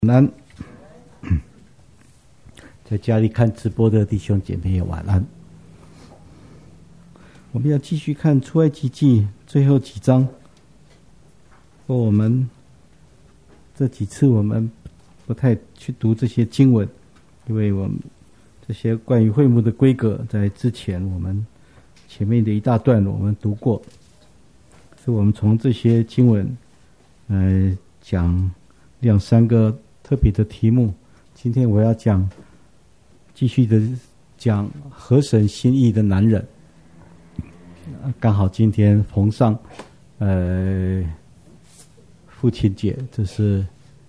晚安，在家里看直播的弟兄姐妹也晚安。我们要继续看出埃及记最后几章。我们这几次我们不太去读这些经文，因为我们这些关于会幕的规格在之前我们前面的一大段我们读过，所以我们从这些经文讲两三个特别的题目。今天我要继续的讲合神心意的男人，刚好今天逢上父亲节，这是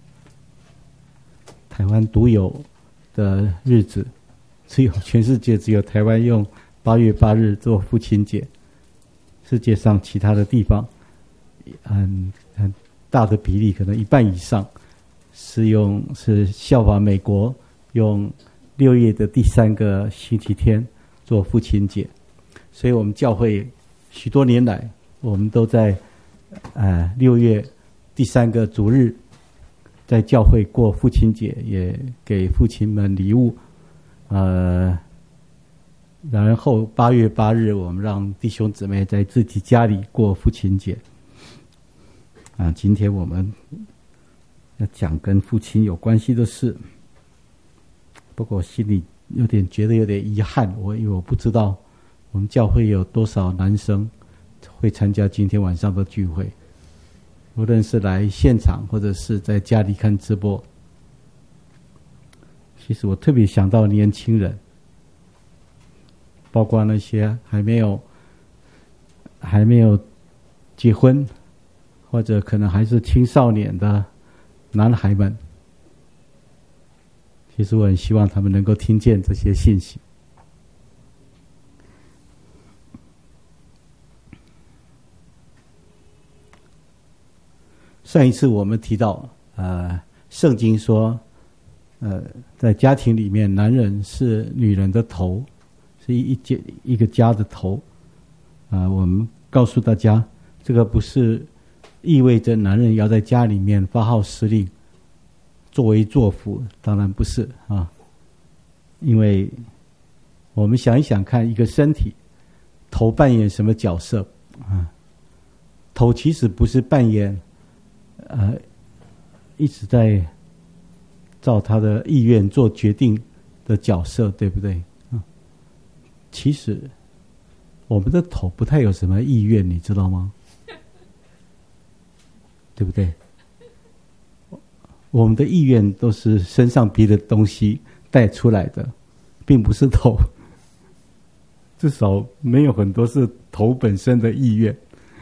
台湾独有的日子，全世界只有台湾用8月8日做父亲节，世界上其他的地方很大的比例，可能一半以上是效法美国用6月的第3个星期天做父亲节。所以我们教会许多年来我们都在6月第3个主日在教会过父亲节，也给父亲们礼物。然后8月8日我们让弟兄姊妹在自己家里过父亲节。今天我们要讲跟父亲有关系的事，不过我心里觉得有点遗憾，因为我不知道我们教会有多少男生会参加今天晚上的聚会，无论是来现场或者是在家里看直播。其实我特别想到年轻人，包括那些还没有结婚或者可能还是青少年的男孩们，其实我很希望他们能够听见这些信息。上一次我们提到圣经说在家庭里面男人是女人的头，是一个家的头。我们告诉大家，这个不是意味着男人要在家里面发号施令作威作福，当然不是因为我们想一想看，一个身体头扮演什么角色头其实不是扮演一直在照他的意愿做决定的角色，对不对其实我们的头不太有什么意愿，你知道吗？对不对？我们的意愿都是身上别的东西带出来的，并不是头，至少没有很多是头本身的意愿。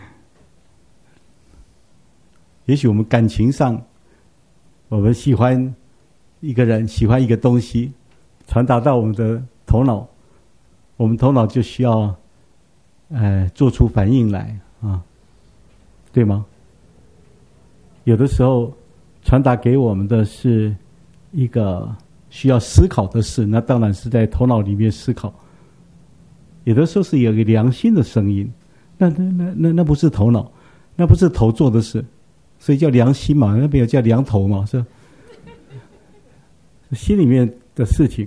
也许我们感情上，我们喜欢一个人，喜欢一个东西，传达到我们的头脑，我们头脑就需要做出反应来对吗？有的时候传达给我们的是一个需要思考的事，那当然是在头脑里面思考。有的时候是有一个良心的声音，那不是头脑，那不是头做的事，所以叫良心嘛，那边有叫良头嘛，是心里面的事情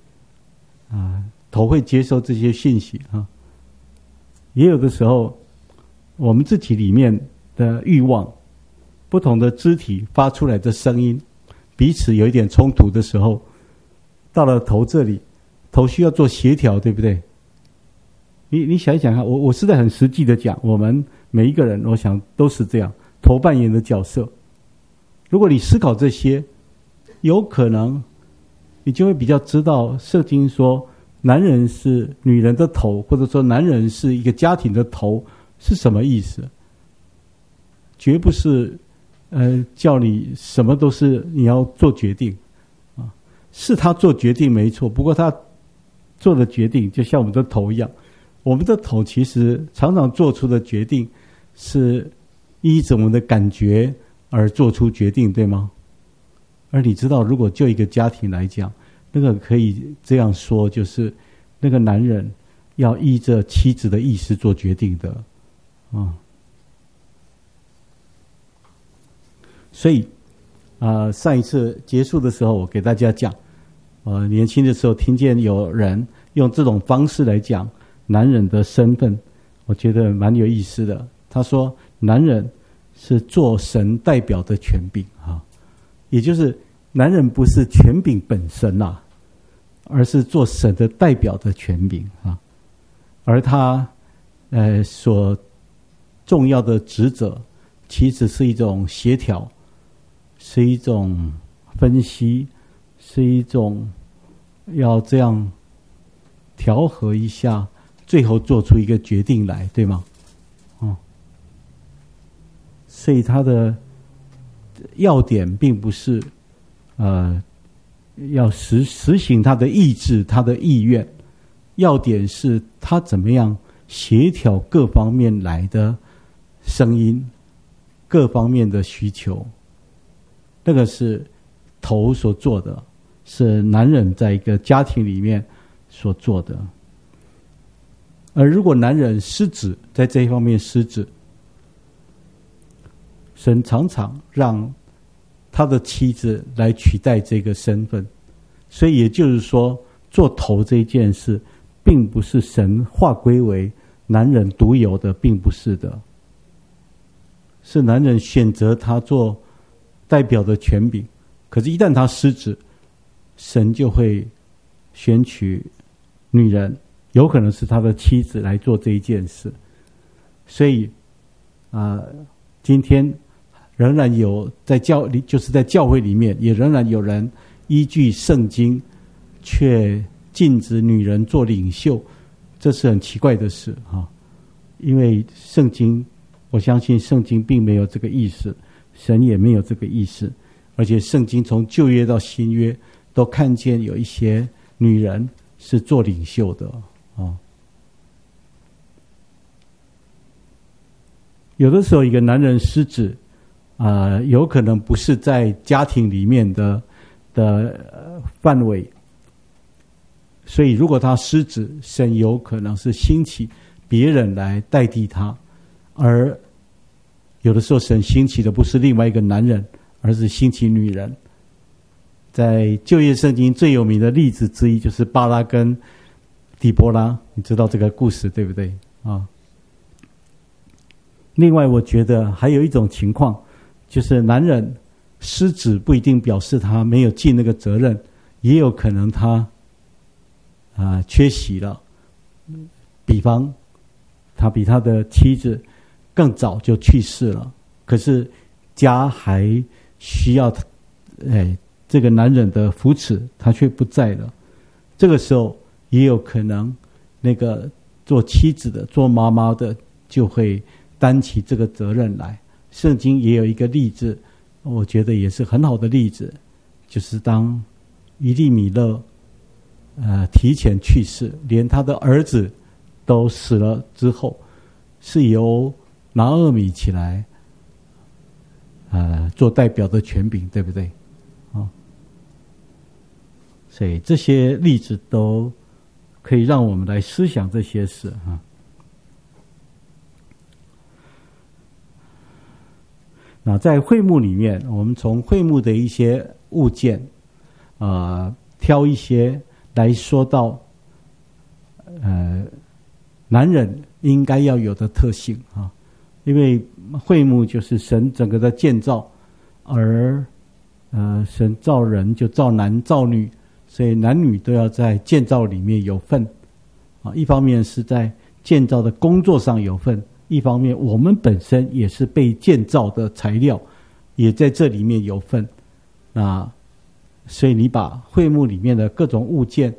头会接受这些信息也有的时候我们自己里面的欲望，不同的肢体发出来的声音彼此有一点冲突的时候，到了头这里，头需要做协调，对不对？你想一想看，我是在很实际的讲，我们每一个人我想都是这样，头扮演的角色。如果你思考这些，有可能你就会比较知道圣经说男人是女人的头，或者说男人是一个家庭的头是什么意思。绝不是叫你什么都是你要做决定是他做决定没错，不过他做的决定就像我们的头一样，我们的头其实常常做出的决定是依着我们的感觉而做出决定，对吗？而你知道，如果就一个家庭来讲，那个可以这样说，就是那个男人要依着妻子的意思做决定的所以上一次结束的时候，我给大家讲，年轻的时候听见有人用这种方式来讲男人的身份，我觉得蛮有意思的。他说，男人是做神代表的权柄啊，也就是男人不是权柄本身啊，而是做神的代表的权柄啊，而他所重要的职责，其实是一种协调，是一种分析，是一种要这样调和一下，最后做出一个决定来，对吗？所以他的要点并不是要实行他的意志，他的意愿，要点是他怎么样协调各方面来的声音，各方面的需求。那个是头所做的，是男人在一个家庭里面所做的。而如果男人失职，在这一方面失职，神常常让他的妻子来取代这个身份。所以也就是说，做头这件事并不是神划归为男人独有的，并不是的，是男人选择他做代表的权柄。可是一旦他失职，神就会选取女人，有可能是他的妻子来做这一件事。所以今天仍然有就是在教会里面，也仍然有人依据圣经却禁止女人做领袖，这是很奇怪的事啊！因为圣经，我相信圣经并没有这个意思，神也没有这个意思，而且圣经从旧约到新约都看见有一些女人是做领袖的啊。有的时候一个男人失职有可能不是在家庭里面的范围，所以如果他失职，神有可能是兴起别人来代替他，而有的时候神兴起的不是另外一个男人，而是兴起女人。在旧约圣经最有名的例子之一就是巴拉跟底波拉，你知道这个故事对不对啊？另外我觉得还有一种情况，就是男人失职不一定表示他没有尽那个责任，也有可能他缺席了。比方他比他的妻子更早就去世了，可是家还需要这个男人的扶持，他却不在了。这个时候也有可能那个做妻子的做妈妈的就会担起这个责任来。圣经也有一个例子，我觉得也是很好的例子，就是当以利米勒提前去世，连他的儿子都死了之后，是由拿俄米起来做代表的权柄，对不对？所以这些例子都可以让我们来思想这些事啊。那在会幕里面，我们从会幕的一些物件挑一些来说到男人应该要有的特性啊。因为会幕就是神整个的建造，而神造人就造男造女，所以男女都要在建造里面有份啊。一方面是在建造的工作上有份，一方面我们本身也是被建造的材料，也在这里面有份。那所以你把会幕里面的各种物件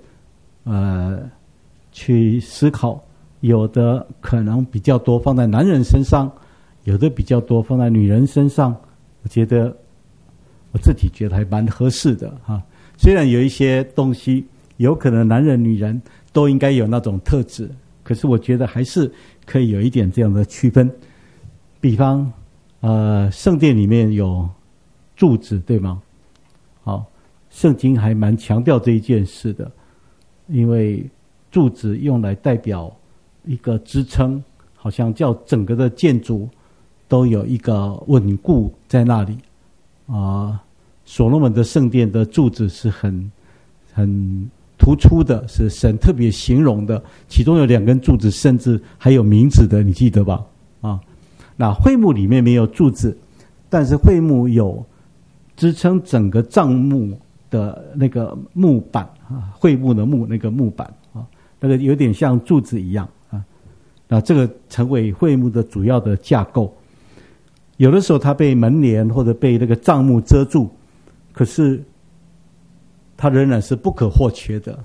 去思考，有的可能比较多放在男人身上，有的比较多放在女人身上，我自己觉得还蛮合适的哈。虽然有一些东西有可能男人女人都应该有那种特质，可是我觉得还是可以有一点这样的区分。比方圣殿里面有柱子，对吗？好，圣经还蛮强调这一件事的，因为柱子用来代表一个支撑，好像叫整个的建筑都有一个稳固在那里所罗门的圣殿的柱子是很突出的，是神特别形容的，其中有2根柱子甚至还有名字的，你记得吧？那会幕里面没有柱子，但是会幕有支撑整个帐幕的那个木板会幕的那个木板那个有点像柱子一样那这个成为会幕的主要的架构。有的时候它被门帘或者被那个帐幕遮住，可是它仍然是不可或缺的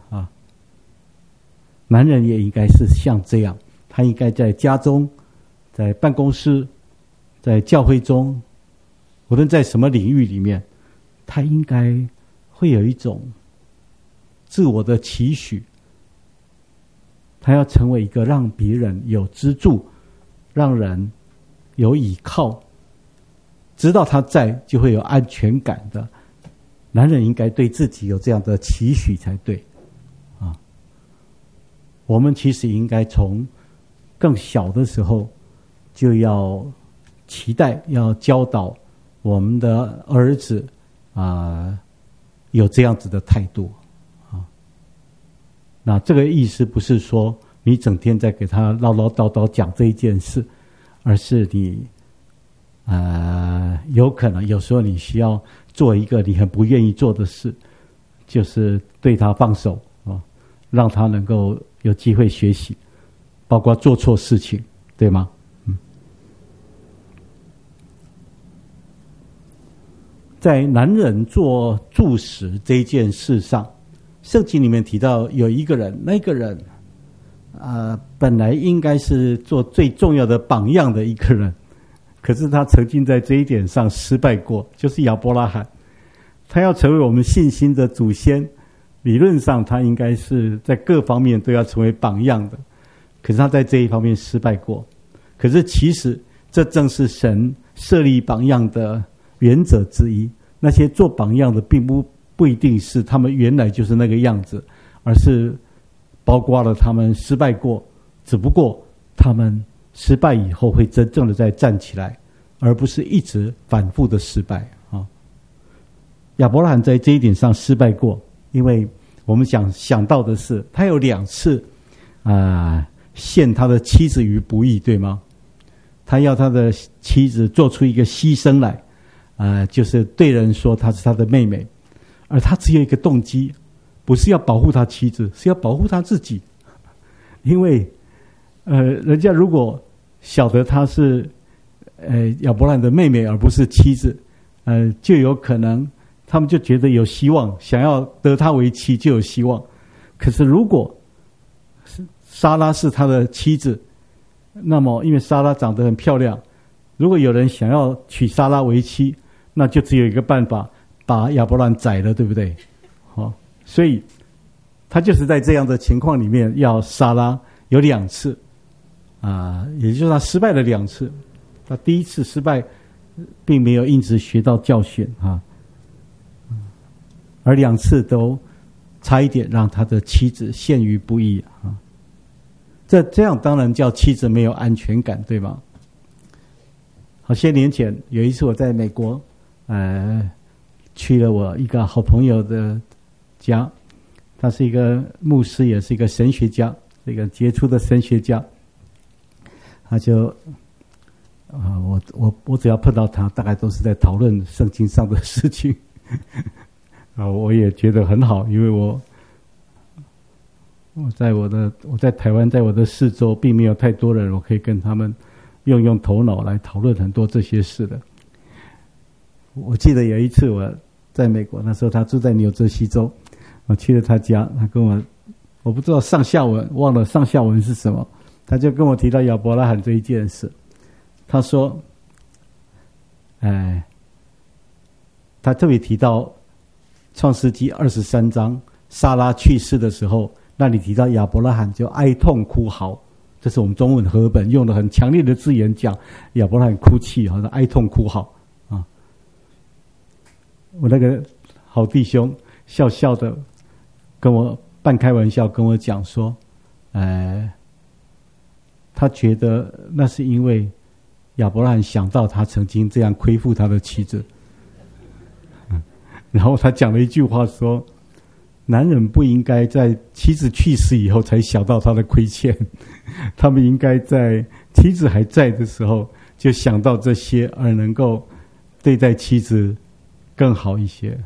男人也应该是像这样，他应该在家中，在办公室，在教会中，无论在什么领域里面，他应该会有一种自我的期许，他要成为一个让别人有支柱，让人有依靠，知道他在就会有安全感的男人，应该对自己有这样的期许才对我们其实应该从更小的时候就要期待，要教导我们的儿子有这样子的态度那这个意思不是说你整天在给他唠唠叨叨讲这一件事，而是你有可能有时候你需要做一个你很不愿意做的事，就是对他放手让他能够有机会学习，包括做错事情，对吗？在男人做柱石这一件事上，圣经里面提到有一个人，那个人本来应该是做最重要的榜样的一个人，可是他曾经在这一点上失败过，就是亚伯拉罕。他要成为我们信心的祖先，理论上他应该是在各方面都要成为榜样的，可是他在这一方面失败过。可是其实这正是神设立榜样的原则之一，那些做榜样的并不一定是他们原来就是那个样子，而是包括了他们失败过，只不过他们失败以后会真正的再站起来，而不是一直反复的失败亚伯拉罕在这一点上失败过，因为我们想到的是他有2次陷他的妻子于不义，对吗？他要他的妻子做出一个牺牲来就是对人说她是他的妹妹，而他只有一个动机，不是要保护他妻子，是要保护他自己。因为人家如果晓得他是亚伯拉罕的妹妹而不是妻子，就有可能他们就觉得有希望，想要得她为妻就有希望。可是如果莎拉是他的妻子，那么因为莎拉长得很漂亮，如果有人想要娶莎拉为妻，那就只有一个办法，把亚伯兰宰了，对不对？所以他就是在这样的情况里面要莎拉有2次也就是他失败了2次。他第一次失败并没有因此学到教训而2次都差一点让他的妻子陷于不义这样当然叫妻子没有安全感，对吗？好些年前有一次我在美国去了我一个好朋友的家，他是一个牧师，也是一个神学家，一个杰出的神学家。他就我只要碰到他，大概都是在讨论圣经上的事情我也觉得很好，因为我在台湾，在我的四周并没有太多人，我可以跟他们用头脑来讨论很多这些事的。我记得有一次我在美国，那时候他住在纽泽西州，我去了他家，他跟我不知道上下文，忘了上下文是什么，他就跟我提到亚伯拉罕这一件事。他说他特别提到创世纪23章撒拉去世的时候，那里提到亚伯拉罕就哀痛哭嚎，这是我们中文和本用的很强烈的字眼讲亚伯拉罕哭泣，好像哀痛哭嚎我那个好弟兄笑笑的跟我半开玩笑跟我讲说他觉得那是因为亚伯拉罕想到他曾经这样亏负他的妻子然后他讲了一句话说：男人不应该在妻子去世以后才想到他的亏欠，他们应该在妻子还在的时候就想到这些，而能够对待妻子更好一些。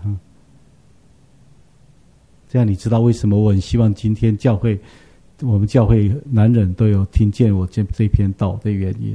这样你知道为什么我很希望今天我们教会男人都有听见我这篇道的原因。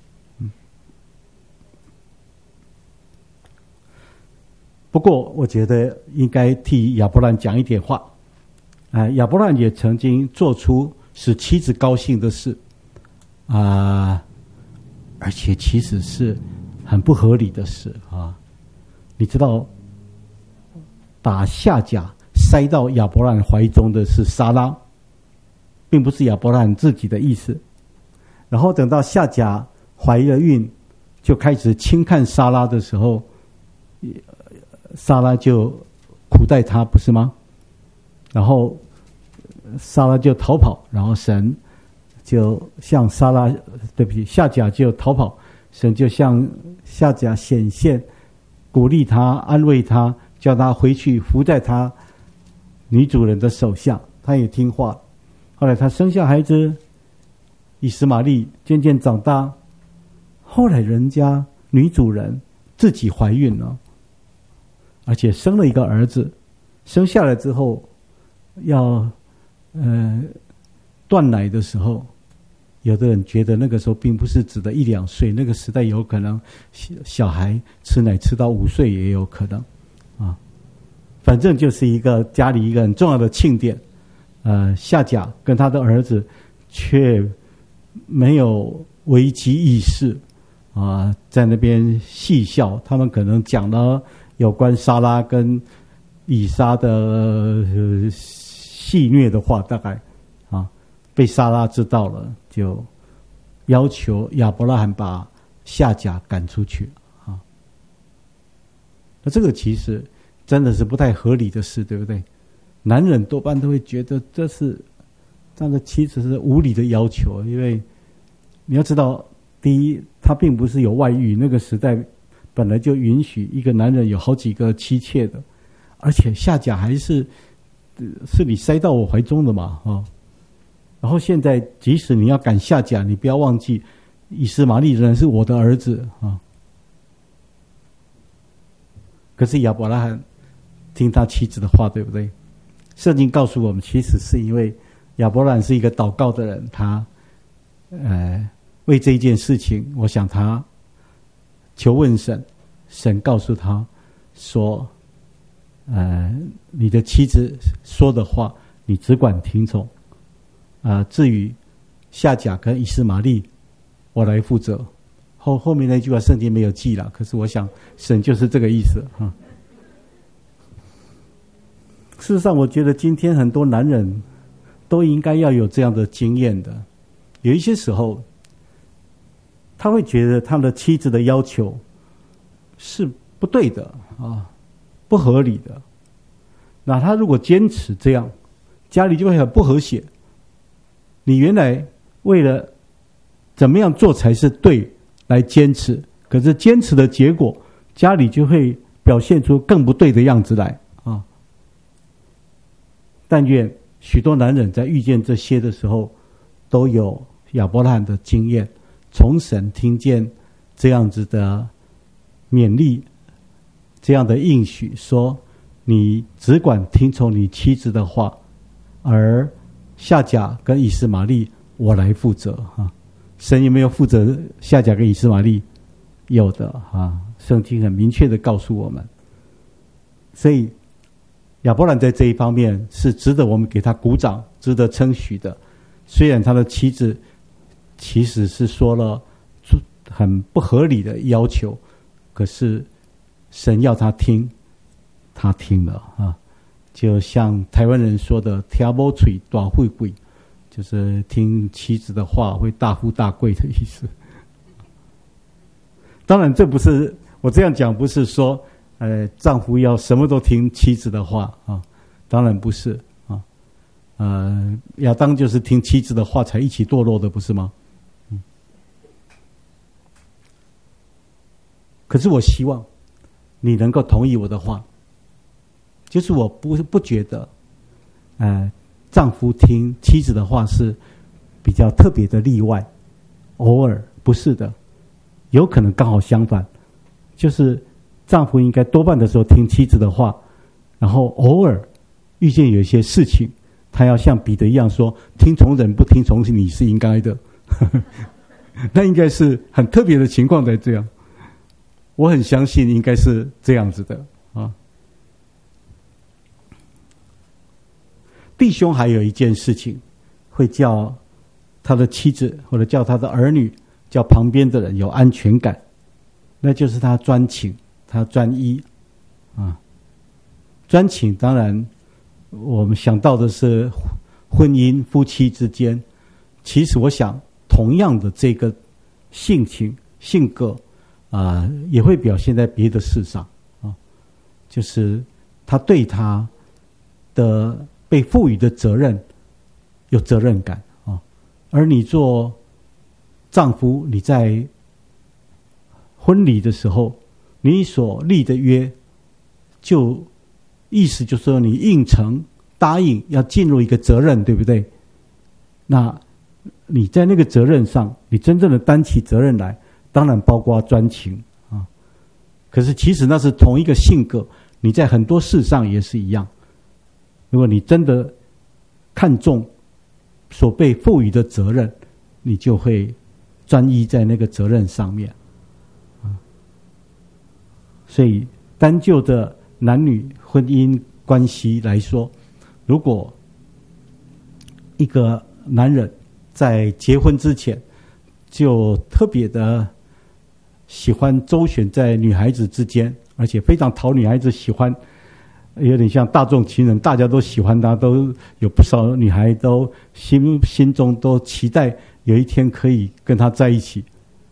不过我觉得应该替亚伯兰讲一点话。亚伯兰也曾经做出使妻子高兴的事而且其实是很不合理的事你知道把夏甲塞到亚伯兰怀中的是撒拉，并不是亚伯兰自己的意思。然后等到夏甲怀了孕，就开始轻看撒拉的时候，撒拉就苦待他，不是吗？然后撒拉就逃跑，然后神就向夏甲就逃跑，神就向夏甲显现，鼓励他，安慰他，叫他回去伏在他女主人的手下。他也听话。后来他生下孩子以实玛利，渐渐长大。后来人家女主人自己怀孕了，而且生了一个儿子。生下来之后要断奶的时候，有的人觉得那个时候并不是指的1-2岁，那个时代有可能小孩吃奶吃到5岁也有可能反正就是家里一个很重要的庆典。夏甲跟他的儿子却没有危机意识在那边戏笑。他们可能讲了有关撒拉跟以撒的戏谑的话，大概被撒拉知道了，就要求亚伯拉罕把夏甲赶出去那这个其实真的是不太合理的事，对不对？男人多半都会觉得这样的妻子是无理的要求，因为你要知道，第一，他并不是有外遇，那个时代本来就允许一个男人有好几个妻妾的，而且夏甲还是你塞到我怀中的嘛然后现在即使你要赶夏甲，你不要忘记以实玛利人是我的儿子可是亚伯拉罕听他妻子的话，对不对？圣经告诉我们，其实是因为亚伯兰是一个祷告的人，他为这一件事情，我想他求问神，神告诉他说你的妻子说的话你只管听从至于夏甲跟以实玛利我来负责。后面那句话圣经没有记了，可是我想神就是这个意思事实上我觉得今天很多男人都应该要有这样的经验的。有一些时候他会觉得他们的妻子的要求是不对的不合理的，那他如果坚持这样，家里就会很不和谐。你原来为了怎么样做才是对来坚持，可是坚持的结果，家里就会表现出更不对的样子来但愿许多男人在遇见这些的时候，都有亚伯拉罕的经验，从神听见这样子的勉励，这样的应许，说你只管听从你妻子的话，而夏甲跟以实玛利我来负责神有没有负责夏甲跟以实玛利？有的圣经很明确的告诉我们。所以亚伯兰在这一方面是值得我们给他鼓掌，值得称许的。虽然他的妻子其实是说了很不合理的要求，可是神要他听，他听了就像台湾人说的听某嘴大富贵，就是听妻子的话会大富大贵的意思。当然这不是我这样讲，不是说丈夫要什么都听妻子的话当然不是亚当就是听妻子的话才一起堕落的，不是吗？可是我希望你能够同意我的话， 就是我不觉得，丈夫听妻子的话是比较特别的例外，偶尔不是的，有可能刚好相反，就是丈夫应该多半的时候听妻子的话，然后偶尔遇见有一些事情，他要像彼得一样说，听从人不听从你是应该的。那应该是很特别的情况才这样，我很相信应该是这样子的啊。弟兄还有一件事情，会叫他的妻子或者叫他的儿女，叫旁边的人有安全感，那就是他专情，他专一啊。专情当然我们想到的是婚姻夫妻之间，其实我想同样的这个性情性格也会表现在别的事上啊，就是他对他的被赋予的责任有责任感啊。而你做丈夫，你在婚礼的时候，你所立的约，就意思就是说你应承答应要进入一个责任，对不对？那你在那个责任上，你真正的担起责任来，当然包括专情啊。可是其实那是同一个性格，你在很多事上也是一样。如果你真的看重所被赋予的责任，你就会专一在那个责任上面啊。所以单就的男女婚姻关系来说，如果一个男人在结婚之前就特别的喜欢周旋在女孩子之间，而且非常讨女孩子喜欢，有点像大众情人，大家都喜欢他，都有不少女孩都心中都期待有一天可以跟他在一起。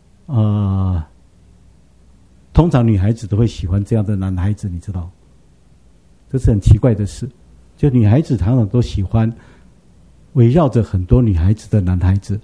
通常女孩子都会喜欢这样的男孩子，你知道，这是很奇怪的事。就女孩子常常都喜欢围绕着很多女孩子的男孩子，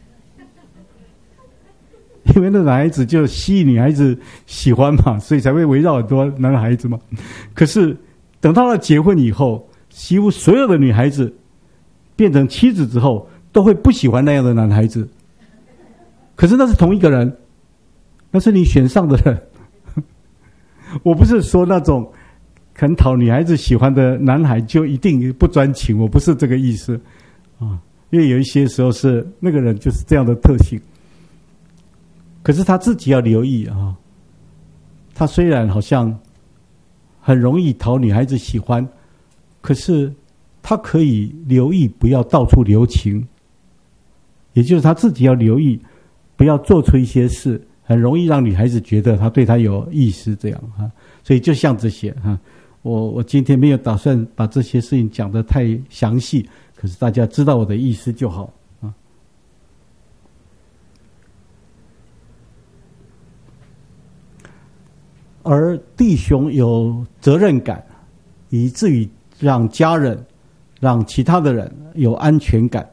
因为那男孩子就吸引女孩子喜欢嘛，所以才会围绕很多男孩子嘛。可是等到了结婚以后，几乎所有的女孩子变成妻子之后，都会不喜欢那样的男孩子。可是那是同一个人，那是你选上的人。我不是说那种很讨女孩子喜欢的男孩就一定不专情，我不是这个意思啊。因为有一些时候是那个人就是这样的特性，可是他自己要留意啊。他虽然好像很容易讨女孩子喜欢，可是他可以留意不要到处留情，也就是他自己要留意不要做出一些事很容易让女孩子觉得他对她有意思，这样哈。所以就像这些哈，我今天没有打算把这些事情讲得太详细，可是大家知道我的意思就好啊。而弟兄有责任感，以至于让家人、让其他的人有安全感。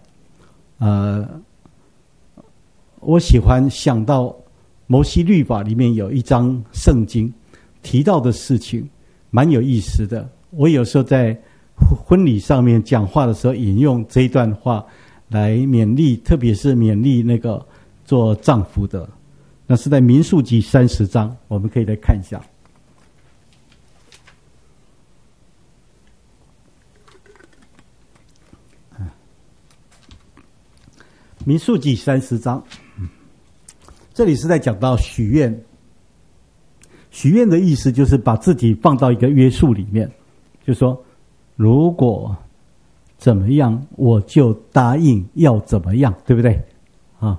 我喜欢想到摩西律法里面有一章圣经提到的事情，蛮有意思的。我有时候在婚礼上面讲话的时候引用这一段话来勉励，特别是勉励那个做丈夫的。那是在民数记30章，我们可以来看一下。民数记30章，这里是在讲到许愿。许愿的意思就是把自己放到一个约束里面，就说如果怎么样，我就答应要怎么样，对不对？啊，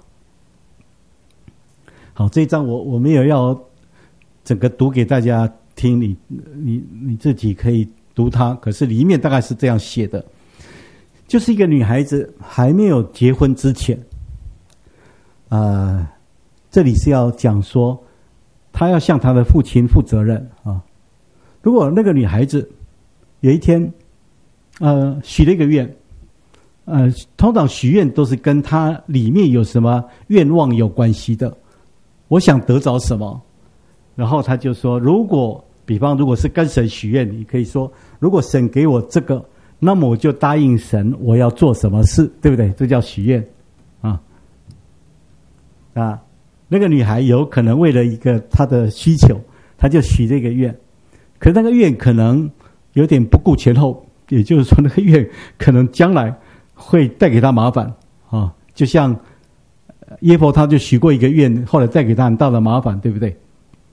好，这一章我没有要整个读给大家听，你自己可以读它。可是里面大概是这样写的，就是一个女孩子还没有结婚之前，这里是要讲说，她要向她的父亲负责任啊。如果那个女孩子有一天，许了一个愿，通常许愿都是跟她里面有什么愿望有关系的。我想得着什么，然后她就说，如果比方如果是跟神许愿，你可以说，如果神给我这个，那么我就答应神我要做什么事，对不对？这叫许愿啊。那个女孩有可能为了一个她的需求，她就许这个愿，可是那个愿可能有点不顾前后，也就是说那个愿可能将来会带给她麻烦啊。就像耶弗他就许过一个愿，后来带给他很大的麻烦，对不对？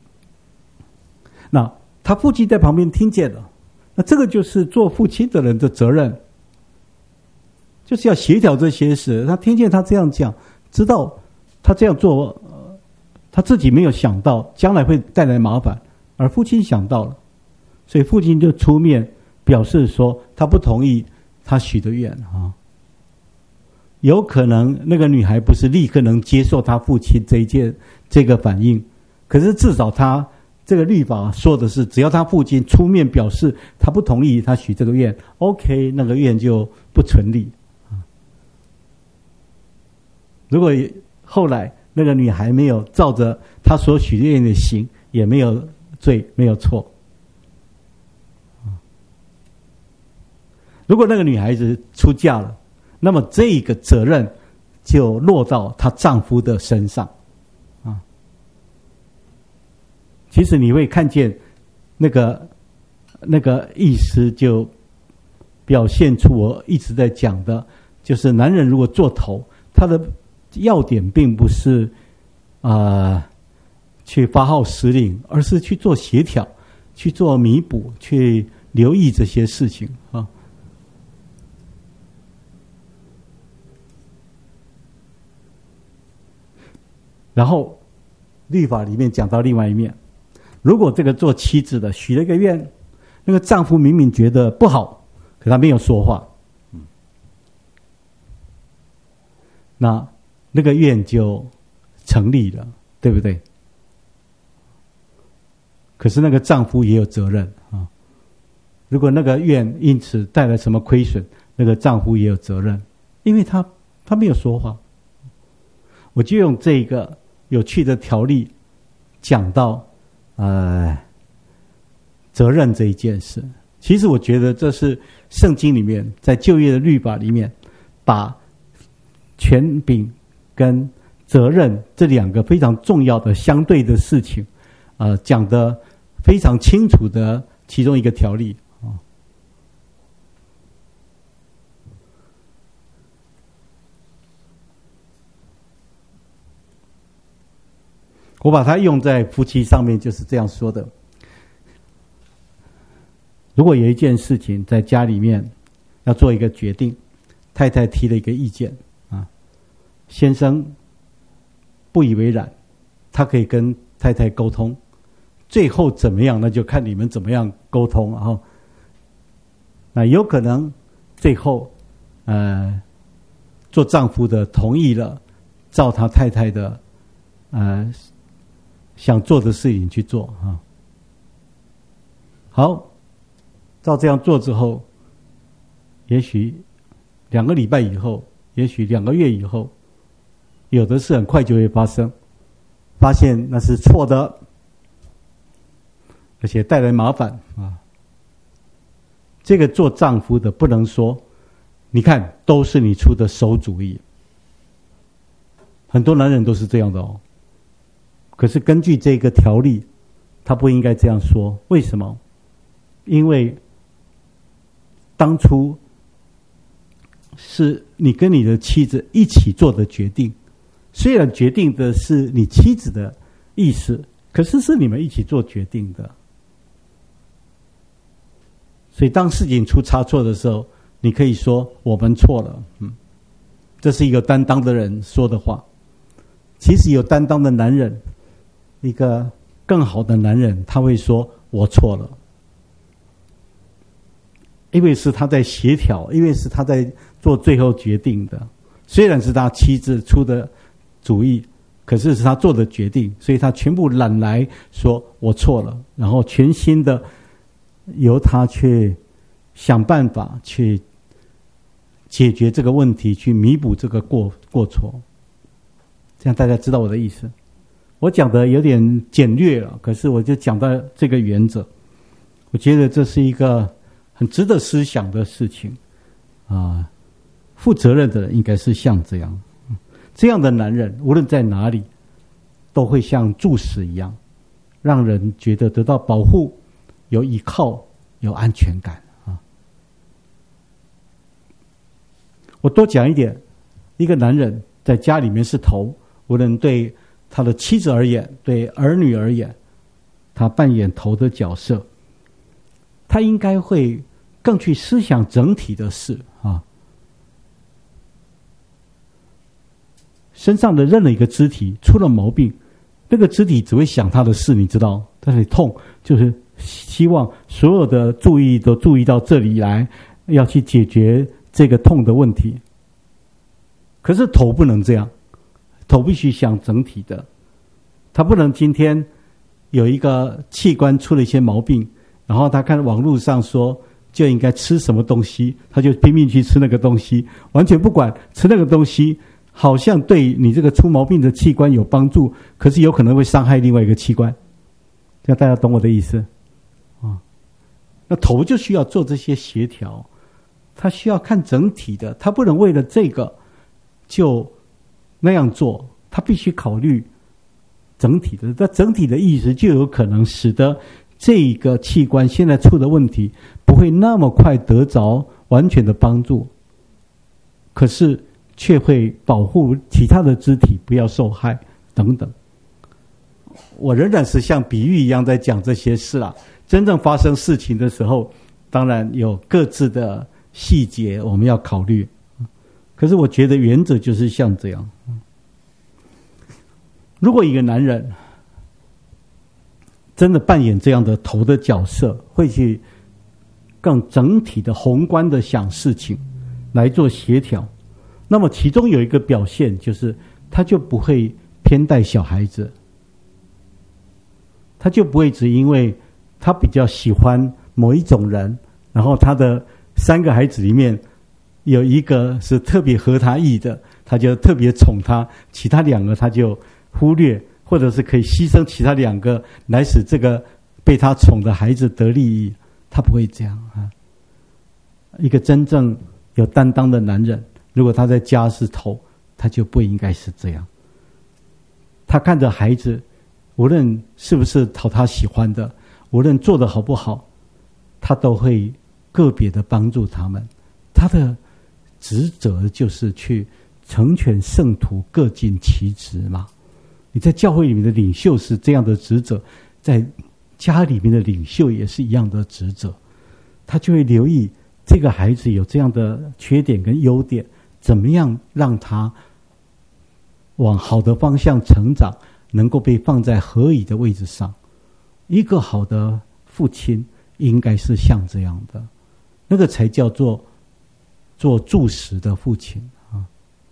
那他父亲在旁边听见了，那这个就是做父亲的人的责任，就是要协调这些事。他听见他这样讲，知道他这样做，他自己没有想到将来会带来麻烦，而父亲想到了，所以父亲就出面表示说他不同意他许的愿啊。有可能那个女孩不是立刻能接受他父亲这个反应，可是至少他这个律法说的是，只要他父亲出面表示他不同意他许这个愿 ，OK， 那个愿就不成立。如果后来那个女孩没有照着他所许的愿的行，也没有罪，没有错。如果那个女孩子出嫁了，那么这个责任就落到她丈夫的身上啊。其实你会看见那个意思，就表现出我一直在讲的，就是男人如果做头，他的要点并不是去发号施令，而是去做协调，去做弥补，去留意这些事情啊。然后律法里面讲到另外一面，如果这个做妻子的许了一个愿，那个丈夫明明觉得不好，可他没有说话，那个愿就成立了，对不对？可是那个丈夫也有责任啊。如果那个愿因此带来什么亏损，那个丈夫也有责任，因为他没有说话。我就用这个有趣的条例讲到责任这一件事。其实我觉得这是圣经里面在旧约的律法里面把权柄跟责任这两个非常重要的相对的事情讲得非常清楚的其中一个条例。我把它用在夫妻上面，就是这样说的。如果有一件事情在家里面要做一个决定，太太提了一个意见先生不以为然，他可以跟太太沟通，最后怎么样那就看你们怎么样沟通那有可能最后做丈夫的同意了，照他太太的想做的事情去做好，照这样做之后，也许2个礼拜以后，也许2个月以后，有的事很快就会发生，发现那是错的，而且带来麻烦这个做丈夫的不能说，你看都是你出的馊主意。很多男人都是这样的可是根据这个条例，他不应该这样说。为什么？因为当初是你跟你的妻子一起做的决定，虽然决定的是你妻子的意思，可是是你们一起做决定的。所以当事情出差错的时候，你可以说我们错了这是一个担当的人说的话。其实有担当的男人，一个更好的男人，他会说我错了，因为是他在协调，因为是他在做最后决定的。虽然是他妻子出的主意，可是是他做的决定，所以他全部揽来说我错了，然后全心的由他去想办法去解决这个问题，去弥补这个过错。这样大家知道我的意思。我讲的有点简略了，可是我就讲到这个原则。 我觉得这是一个很值得思想的事情啊。负责任的人应该是像这样，这样的男人无论在哪里都会像柱石一样，让人觉得得到保护，有依靠，有安全感啊。我多讲一点，一个男人在家里面是头，无论对他的妻子而言，对儿女而言，他扮演头的角色，他应该会更去思想整体的事啊。身上的任何一个肢体出了毛病，那个肢体只会想他的事，你知道，但是痛就是希望所有的注意都注意到这里来，要去解决这个痛的问题。可是头不能这样，头必须想整体的，他不能今天有一个器官出了一些毛病，然后他看网络上说就应该吃什么东西，他就拼命去吃那个东西，完全不管吃那个东西好像对你这个出毛病的器官有帮助，可是有可能会伤害另外一个器官。这样大家懂我的意思啊？那头就需要做这些协调，他需要看整体的，他不能为了这个就那样做，他必须考虑整体的。那整体的意思就有可能使得这个器官现在出的问题不会那么快得着完全的帮助，可是却会保护其他的肢体不要受害等等。我仍然是像比喻一样在讲这些事啦。真正发生事情的时候，当然有各自的细节我们要考虑，可是我觉得原则就是像这样。如果一个男人真的扮演这样的头的角色，会去更整体的宏观的想事情来做协调，那么其中有一个表现就是他就不会偏待小孩子，他就不会只因为他比较喜欢某一种人，然后他的3个孩子里面有一个是特别合他意的，他就特别宠他，其他2个他就忽略，或者是可以牺牲其他2个来使这个被他宠的孩子得利益。他不会这样啊。一个真正有担当的男人，如果他在家是头，他就不应该是这样。他看着孩子，无论是不是讨他喜欢的，无论做得好不好，他都会个别的帮助他们。他的职责就是去成全圣徒，各尽其职嘛。你在教会里面的领袖是这样的职责，在家里面的领袖也是一样的职责。他就会留意这个孩子有这样的缺点跟优点，怎么样让他往好的方向成长，能够被放在合宜的位置上。一个好的父亲应该是像这样的，那个才叫做做柱石的父亲啊。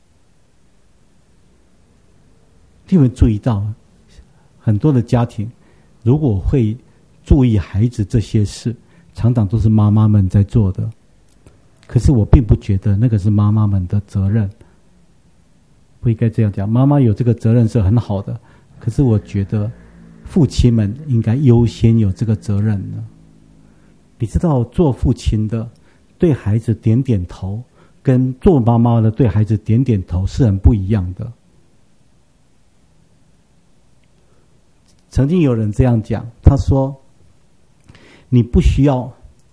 你有没有注意到，很多的家庭如果会注意孩子这些事，常常都是妈妈们在做的。可是我并不觉得那个是妈妈们的责任，不应该这样讲。妈妈有这个责任是很好的，可是我觉得父亲们应该优先有这个责任的。你知道，做父亲的对孩子点点头，跟做妈妈的对孩子点点头是很不一样的。曾经有人这样讲，他说你不需要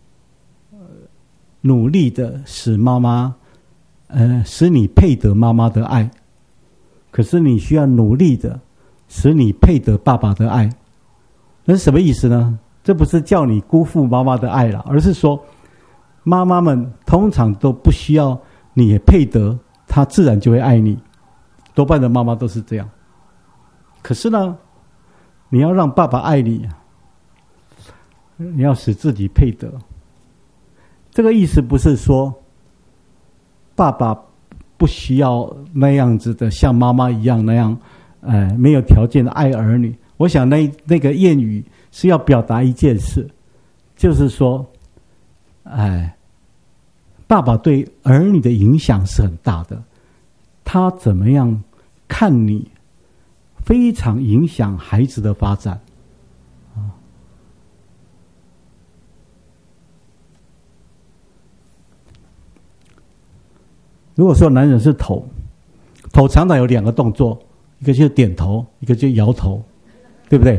努力的使妈妈使你配得妈妈的爱，可是你需要努力的使你配得爸爸的爱。那是什么意思呢？这不是叫你辜负妈妈的爱了，而是说妈妈们通常都不需要你也配得，她自然就会爱你。多半的妈妈都是这样。可是呢，你要让爸爸爱你，你要使自己配得。这个意思不是说爸爸不需要那样子的像妈妈一样那样没有条件的爱儿女。我想那个谚语是要表达一件事，就是说爸爸对儿女的影响是很大的，他怎么样看你非常影响孩子的发展。 如果说男人是头，头常常有两个动作，一个就是点头，一个就是摇头，对不对？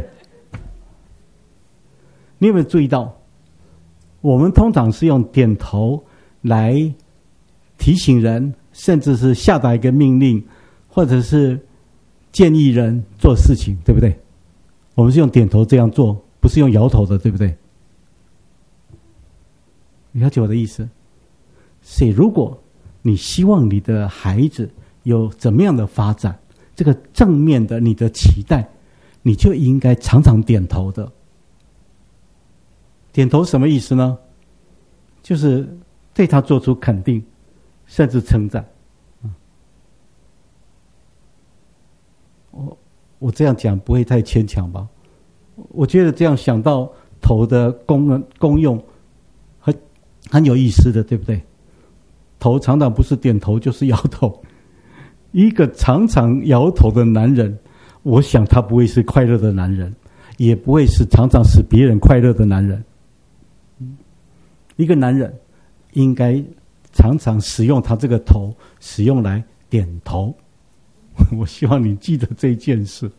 你有没有注意到，我们通常是用点头来提醒人，甚至是下达一个命令，或者是建议人做事情，对不对？我们是用点头这样做，不是用摇头的，对不对？你了解我的意思？所以如果你希望你的孩子有怎么样的发展，这个正面的你的期待，你就应该常常点头的。点头什么意思呢？就是对他做出肯定，甚至称赞。我这样讲不会太牵强吧？我觉得这样想到头的功用很有意思的，对不对？头常常不是点头就是摇头。一个常常摇头的男人，我想他不会是快乐的男人，也不会是常常使别人快乐的男人。一个男人应该常常使用他这个头，使用来点头。我希望你记得这件事。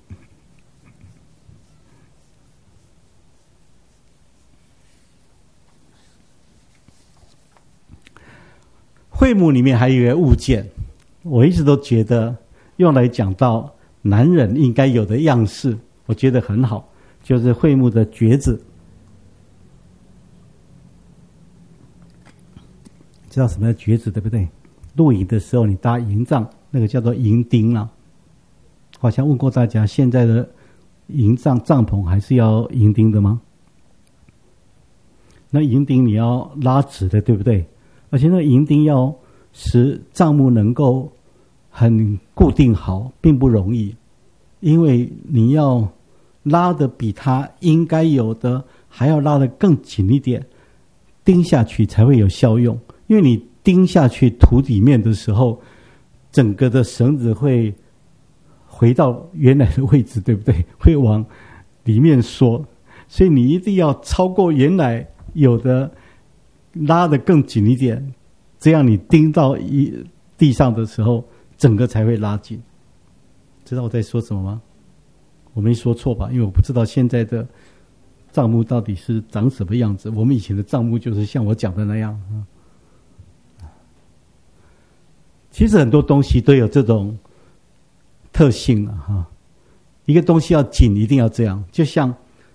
会幕里面还有一个物件，我一直都觉得用来讲到男人应该有的样式，我觉得很好，就是会幕的橛子。知道什么叫橛子对不对？露营的时候你搭营帐，那个叫做营钉啊。好像问过大家，现在的营帐帐篷还是要营钉的吗？那营钉你要拉直的，对不对？而且那营钉要使帐幕能够很固定好，并不容易，因为你要拉的比它应该有的还要拉得更紧一点，钉下去才会有效用。因为你钉下去土里面的时候，整个的绳子会回到原来的位置，对不对？会往里面缩，所以你一定要超过原来有的，拉得更紧一点，这样你钉到地上的时候，整个才会拉紧。知道我在说什么吗？我没说错吧？因为我不知道现在的帐幕到底是长什么样子。我们以前的帐幕就是像我讲的那样。其实很多东西都有这种特性了哈。一个东西要紧，一定要这样，就像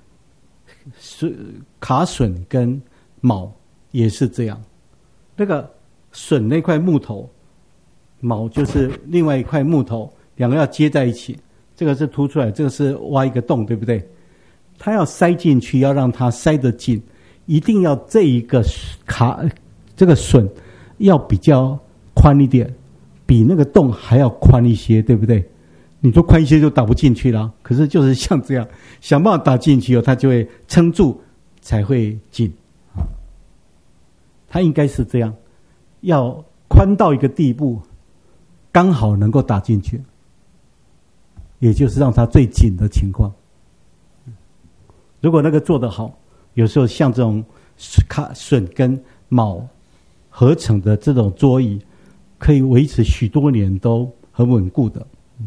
卡榫跟铆也是这样。那个榫那块木头，铆就是另外一块木头，两个要接在一起。这个是凸出来，这个是挖一个洞，对不对？它要塞进去，要让它塞得进，一定要这一个这个榫要比较宽一点，比那个洞还要宽一些，对不对？你说宽一些就打不进去了，可是就是像这样，想办法打进去它就会撑住，才会紧。它应该是这样，要宽到一个地步，刚好能够打进去，也就是让它最紧的情况。如果那个做得好，有时候像这种榫跟铆合成的这种桌椅，可以维持许多年都很稳固的。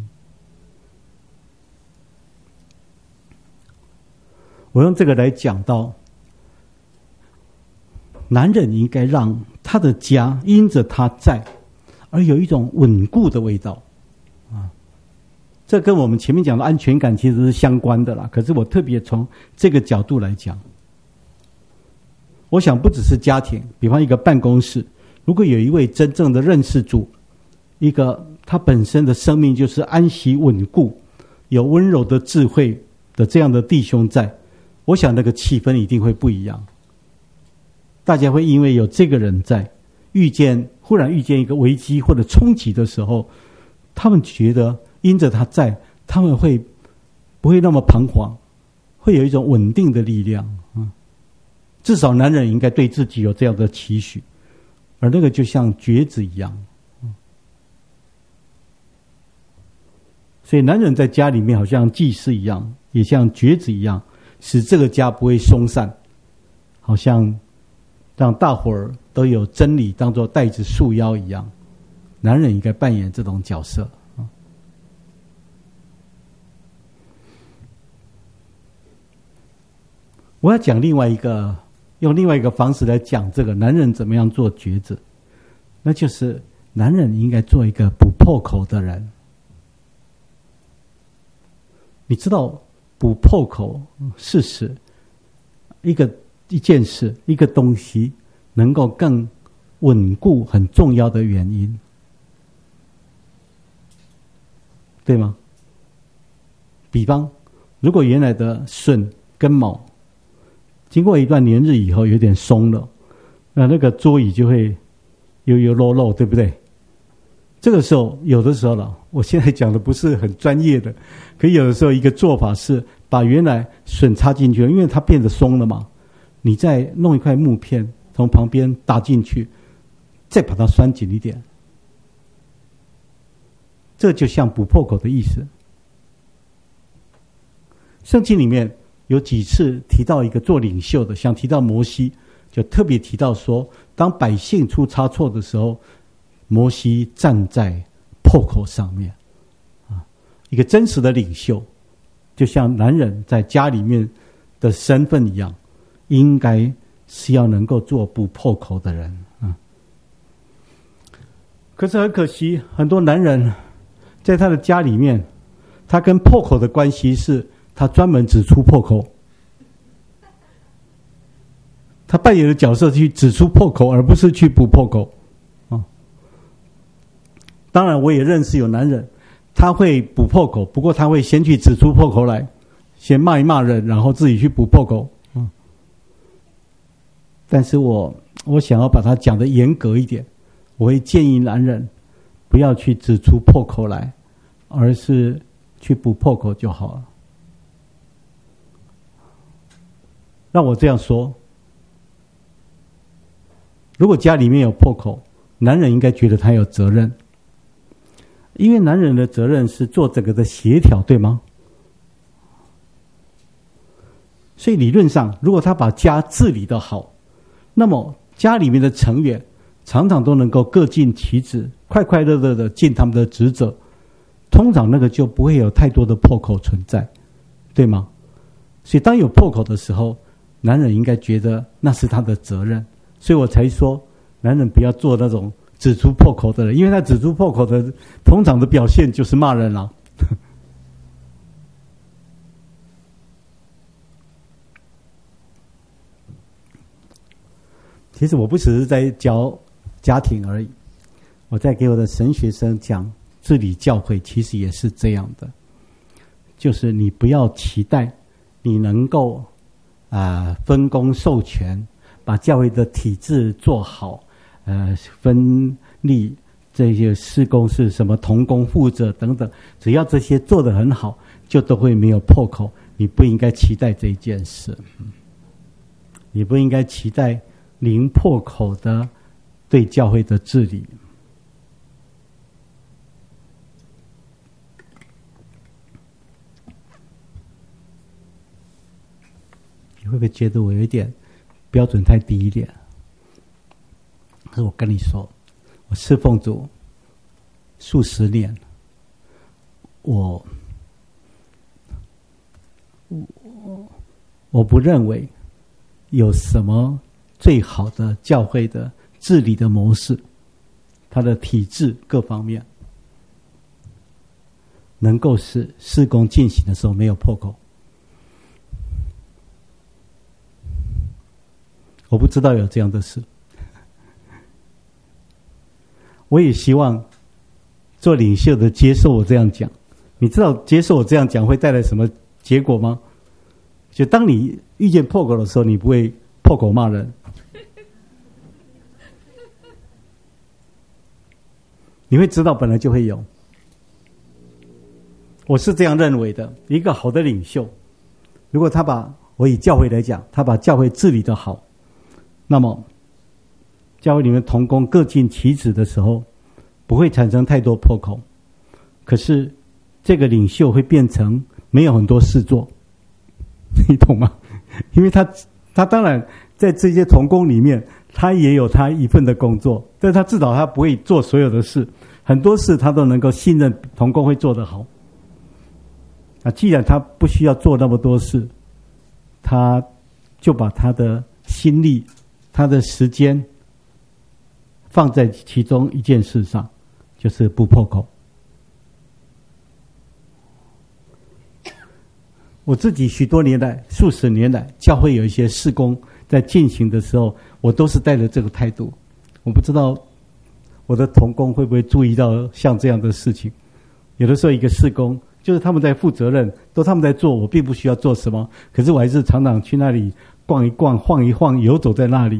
我用这个来讲到，男人应该让他的家因着他在而有一种稳固的味道啊。这跟我们前面讲的安全感其实是相关的啦，可是我特别从这个角度来讲。我想不只是家庭，比方一个办公室，如果有一位真正的认识主，一个他本身的生命就是安息稳固，有温柔的智慧的这样的弟兄在，我想那个气氛一定会不一样。大家会因为有这个人在，忽然遇见一个危机或者冲击的时候，他们觉得因着他在，他们不会那么彷徨，会有一种稳定的力量。至少男人应该对自己有这样的期许，而那个就像橛子一样。所以男人在家里面好像祭司一样，也像橛子一样，使这个家不会松散，好像让大伙儿都有真理当作带子束腰一样， 男人应该扮演这种角色。我要讲用另外一个方式来讲这个男人怎么样做抉择，那就是男人应该做一个不破口的人。你知道不破口是使一件事一个东西能够更稳固很重要的原因，对吗？比方如果原来的榫跟卯经过一段年日以后有点松了，那个桌椅就会油油漏漏，对不对？这个时候有的时候了，我现在讲的不是很专业的，可有的时候一个做法是把原来榫插进去了，因为它变得松了嘛，你再弄一块木片从旁边打进去，再把它拴紧一点，这就像补破口的意思。圣经里面有几次提到一个做领袖的，像提到摩西，就特别提到说，当百姓出差错的时候，摩西站在破口上面，一个真实的领袖，就像男人在家里面的身份一样，应该是要能够做不破口的人。可是很可惜，很多男人在他的家里面，他跟破口的关系是他专门指出破口，他扮演的角色去指出破口，而不是去补破口。当然我也认识有男人他会补破口，不过他会先去指出破口来，先骂一骂人，然后自己去补破口。但是我想要把它讲得严格一点，我会建议男人不要去指出破口来，而是去补破口就好了。让我这样说，如果家里面有破口，男人应该觉得他有责任，因为男人的责任是做整个的协调，对吗？所以理论上，如果他把家治理得好，那么家里面的成员常常都能够各尽其职，快快乐乐的尽他们的职责，通常那个就不会有太多的破口存在，对吗？所以当有破口的时候，男人应该觉得那是他的责任，所以我才说男人不要做那种指出破口的人，因为他指出破口的通常的表现就是骂人了。其实我不只是在教家庭而已，我在给我的神学生讲治理教会，其实也是这样的，就是你不要期待你能够分工授权，把教会的体制做好，分立这些事工是什么同工负责等等，只要这些做得很好，就都会没有破口。你不应该期待这一件事，你不应该期待零破口的对教会的治理。你会不会觉得我有一点标准太低一点？可是我跟你说，我侍奉主数十年，我不认为有什么最好的教会的治理的模式，它的体制各方面能够使事工进行的时候没有破口。我不知道有这样的事，我也希望做领袖的接受我这样讲。你知道接受我这样讲会带来什么结果吗？就当你遇见破口的时候，你不会破口骂人，你会知道本来就会有。我是这样认为的，一个好的领袖，如果我以教会来讲，他把教会治理得好，那么教会里面同工各尽其职的时候，不会产生太多破口。可是这个领袖会变成没有很多事做，你懂吗？因为他当然在这些同工里面， 他也有他一份的工作，但是他至少他不会做所有的事，很多事他都能够信任同工会做得好。既然他不需要做那么多事，他就把他的心力、他的时间放在其中一件事上，就是不破口。我自己许多年来、数十年来，教会有一些事工在进行的时候，我都是带着这个态度。我不知道我的同工会不会注意到像这样的事情。有的时候一个事工就是他们在负责任，都他们在做，我并不需要做什么，可是我还是常常去那里逛一逛、晃一晃，游走在那里。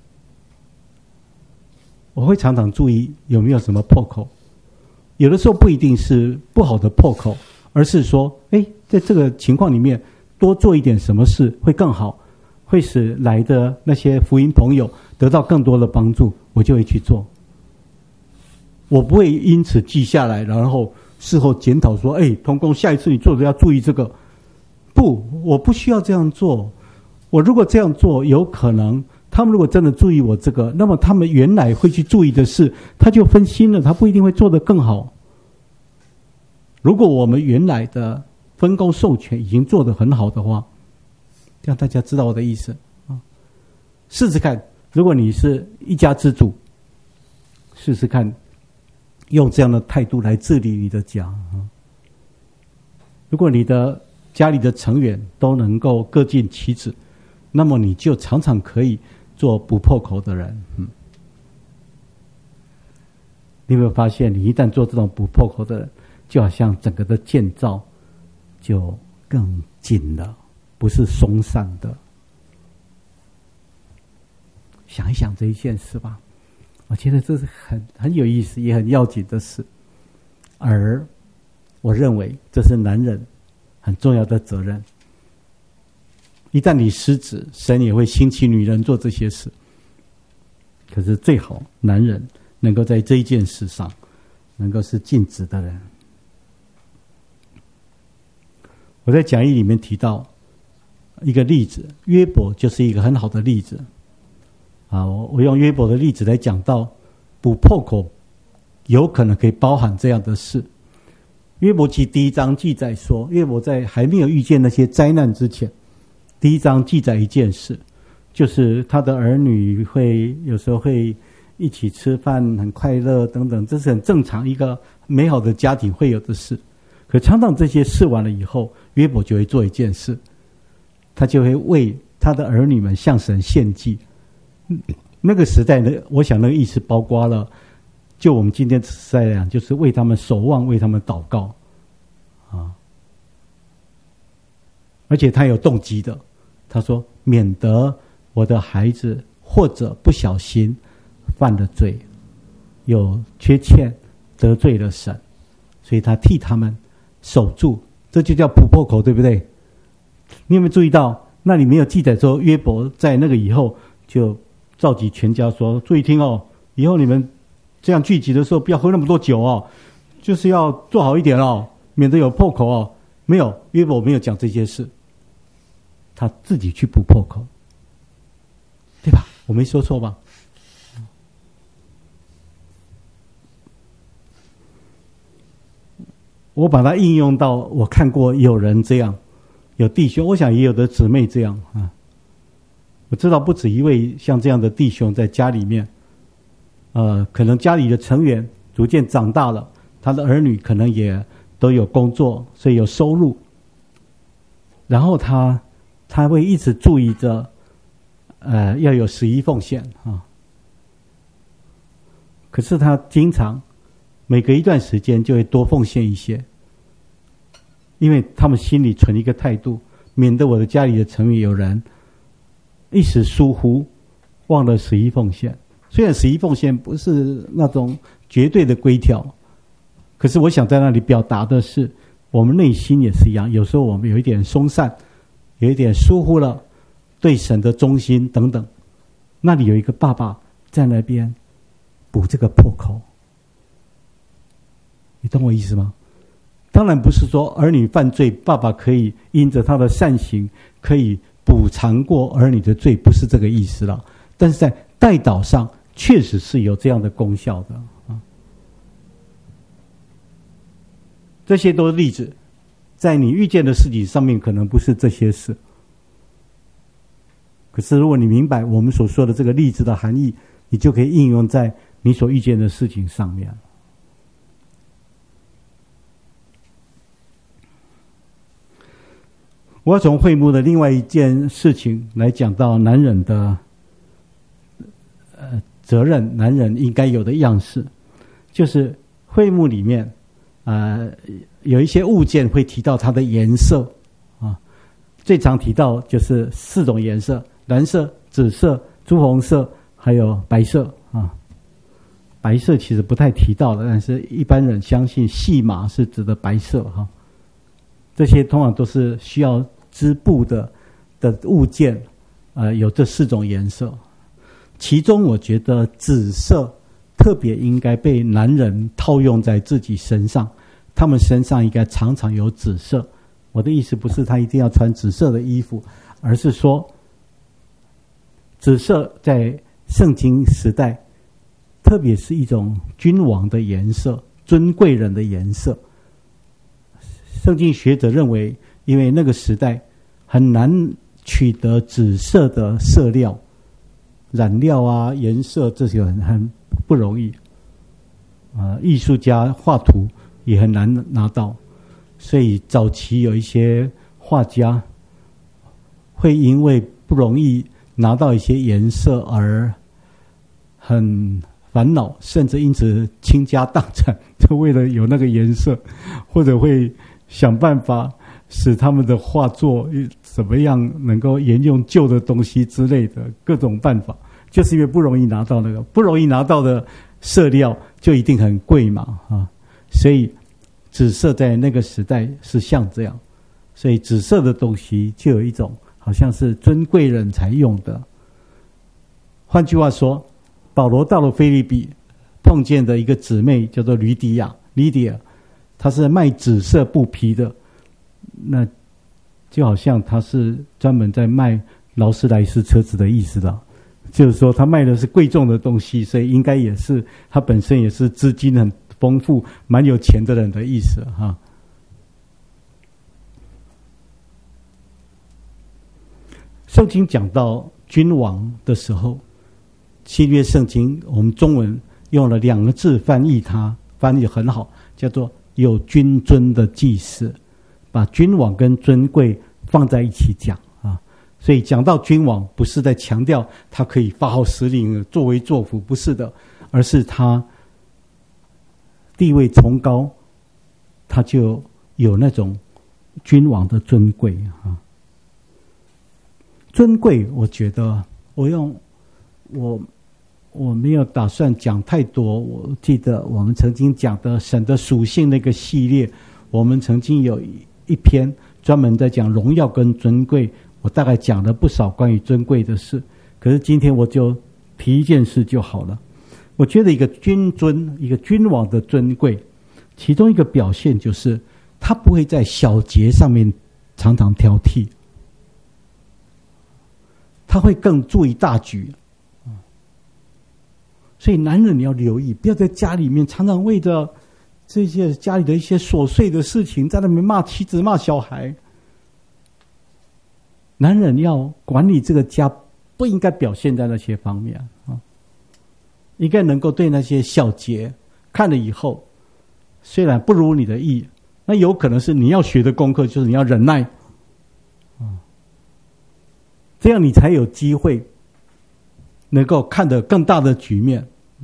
我会常常注意有没有什么破口。有的时候不一定是不好的破口，而是说，在这个情况里面多做一点什么事会更好，会使来的那些福音朋友得到更多的帮助，我就会去做。我不会因此记下来，然后事后检讨说，同工，下一次你做的要注意这个。不，我不需要这样做。我如果这样做，有可能他们如果真的注意我这个，那么他们原来会去注意的事，他就分心了，他不一定会做得更好。如果我们原来的分工授权已经做得很好的话，让大家知道我的意思啊。试试看，如果你是一家之主，试试看用这样的态度来治理你的家啊。如果你的家里的成员都能够各尽其职，那么你就常常可以做不破口的人。你有没有发现，你一旦做这种不破口的人，就好像整个的建造就更紧了，不是松散的。想一想这一件事吧，我觉得这是很有意思也很要紧的事，而我认为这是男人很重要的责任。一旦你失职，神也会兴起女人做这些事。可是最好男人能够在这一件事上能够是尽职的人。我在讲义里面提到一个例子，约伯就是一个很好的例子啊。我用约伯的例子来讲到补破口有可能可以包含这样的事。约伯记第1章记载说，约伯在还没有遇见那些灾难之前，第1章记载一件事，就是他的儿女有时候会一起吃饭，很快乐等等，这是很正常一个美好的家庭会有的事。可常常这些事完了以后，约伯就会做一件事，他就会为他的儿女们向神献祭。那个时代呢，我想那个意思包括了，就我们今天时代来讲，就是为他们守望，为他们祷告啊。而且他有动机的，他说免得我的孩子或者不小心犯了罪，有缺欠得罪了神，所以他替他们守住，这就叫补破口，对不对？你有没有注意到那里没有记载说约伯在那个以后就召集全家说，注意听哦，以后你们这样聚集的时候不要喝那么多酒哦，就是要做好一点哦，免得有破口哦。没有，约伯没有讲这些事，他自己去补破口，对吧？我没说错吧？我把它应用到我看过有人这样，有弟兄，我想也有的姊妹这样啊。我知道不止一位像这样的弟兄在家里面，可能家里的成员逐渐长大了，他的儿女可能也都有工作，所以有收入，然后他会一直注意着，要有11奉献啊。可是他经常每隔一段时间就会多奉献一些，因为他们心里存一个态度，免得我的家里的成员有人一时疏忽忘了11奉献。虽然11奉献不是那种绝对的规条，可是我想在那里表达的是，我们内心也是一样，有时候我们有一点松散，有一点疏忽了对神的忠心等等，那里有一个爸爸在那边补这个破口。你懂我意思吗？当然不是说儿女犯罪，爸爸可以因着他的善行可以补偿过儿女的罪，不是这个意思了。但是在代祷上确实是有这样的功效的啊。这些都是例子，在你遇见的事情上面可能不是这些事，可是如果你明白我们所说的这个例子的含义，你就可以应用在你所遇见的事情上面。我要从会幕的另外一件事情来讲到男人的责任，男人应该有的样式，就是会幕里面有一些物件会提到它的颜色啊，最常提到就是4种颜色：蓝色、紫色、朱红色，还有白色啊。白色其实不太提到的，但是一般人相信细麻是指的白色哈。这些通常都是需要织布的物件，有这4种颜色。其中我觉得紫色特别应该被男人套用在自己身上，他们身上应该常常有紫色。我的意思不是他一定要穿紫色的衣服，而是说紫色在圣经时代特别是一种君王的颜色，尊贵人的颜色。圣经学者认为，因为那个时代很难取得紫色的色料、染料啊、颜色，这些很不容易。艺术家画图也很难拿到，所以早期有一些画家会因为不容易拿到一些颜色而很烦恼，甚至因此倾家荡产，就为了有那个颜色，或者会想办法使他们的画作怎么样能够沿用旧的东西之类的各种办法，就是因为不容易拿到那个，不容易拿到的色料就一定很贵嘛啊，所以紫色在那个时代是像这样，所以紫色的东西就有一种好像是尊贵人才用的。换句话说，保罗到了腓立比，碰见的一个姊妹叫做吕底亚，她是卖紫色布匹的，那就好像她是专门在卖劳斯莱斯车子的意思了，就是说她卖的是贵重的东西，所以应该也是她本身也是资金很丰富、蛮有钱的人的意思哈。圣经讲到君王的时候，新约圣经我们中文用了2个字翻译它，翻译很好，叫做有君尊的祭司，把君王跟尊贵放在一起讲啊。所以讲到君王，不是在强调他可以发号施令、作威作福，不是的，而是他地位崇高，他就有那种君王的尊贵啊。尊贵，我觉得我没有打算讲太多。我记得我们曾经讲的神的属性那个系列，我们曾经有一篇专门在讲荣耀跟尊贵，我大概讲了不少关于尊贵的事。可是今天我就提一件事就好了。我觉得一个君尊，一个君王的尊贵，其中一个表现就是他不会在小节上面常常挑剔，他会更注意大局。所以男人你要留意，不要在家里面常常为着这些家里的一些琐碎的事情在那边骂妻子、骂小孩。男人要管理这个家，不应该表现在那些方面啊，应该能够对那些小节看了以后，虽然不如你的意，那有可能是你要学的功课，就是你要忍耐啊，这样你才有机会能够看得更大的局面。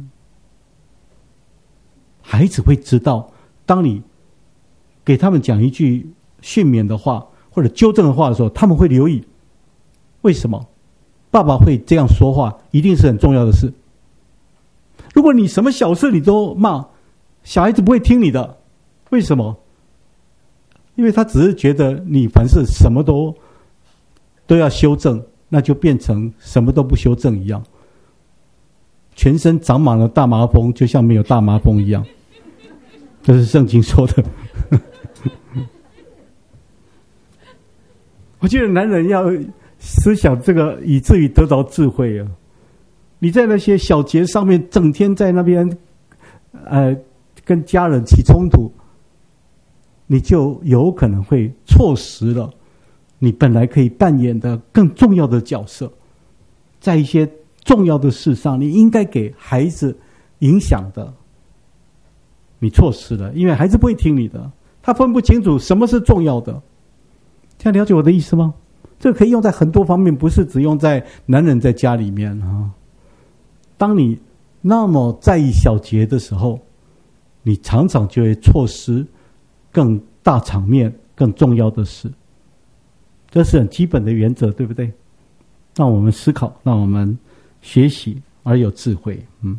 孩子会知道，当你给他们讲一句训勉的话或者纠正的话的时候，他们会留意为什么爸爸会这样说话，一定是很重要的事。如果你什么小事你都骂，小孩子不会听你的。为什么？因为他只是觉得你凡事什么都要修正，那就变成什么都不修正一样，全身长满了大麻风，就像没有大麻风一样。这是圣经说的。我觉得男人要思想这个，以至于得到智慧啊。 你在那些小节上面整天在那边跟家人起冲突，你就有可能会错失了你本来可以扮演的更重要的角色。在一些重要的事上，你应该给孩子影响的，你错失了，因为孩子不会听你的，他分不清楚什么是重要的。这样了解我的意思吗？这个可以用在很多方面，不是只用在男人在家里面啊。当你那么在意小节的时候，你常常就会错失更大场面、更重要的事。这是很基本的原则，对不对？让我们思考，让我们学习而有智慧。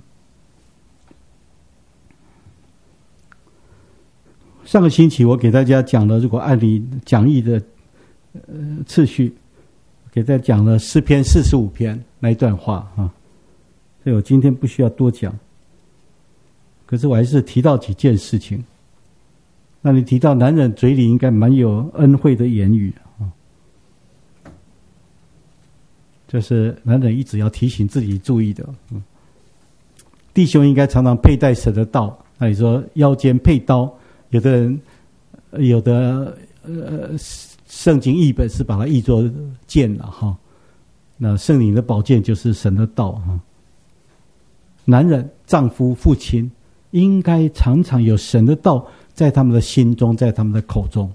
上个星期我给大家讲了，如果按理讲义的次序，给大家讲了诗篇45篇那一段话啊，所以我今天不需要多讲。可是我还是提到几件事情。那你提到男人嘴里应该蛮有恩惠的言语啊，这是男人一直要提醒自己注意的。弟兄应该常常佩戴神的道。那你说腰间佩刀，有的人有的圣经译本是把它译作剑了哈。那圣灵的宝剑就是神的道哈。男人、丈夫、父亲应该常常有神的道在他们的心中，在他们的口中，